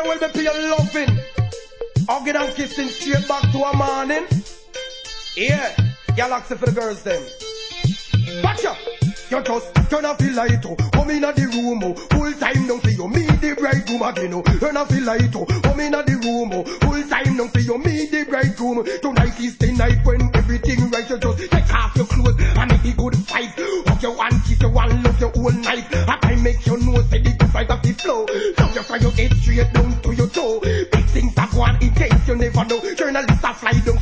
you will be pure loving. Hugging and kissing straight back to a morning. Yeah, galaxy for the girls them. Watch out! You just turn off the light, oh. Come in the room, oh. Full time down for you, meet the bridegroom again, oh. Turn off the light, oh. Come in the room, oh. Full time down for you, meet the bridegroom. Tonight is the night when everything right. You just take off your clothes and make the good fight. Hug your one, kiss your one, love your whole night. I make your nose say the good fight of the flow. Love you from your head straight down to your toe. Big things are going in case you never know. Journalists are fly down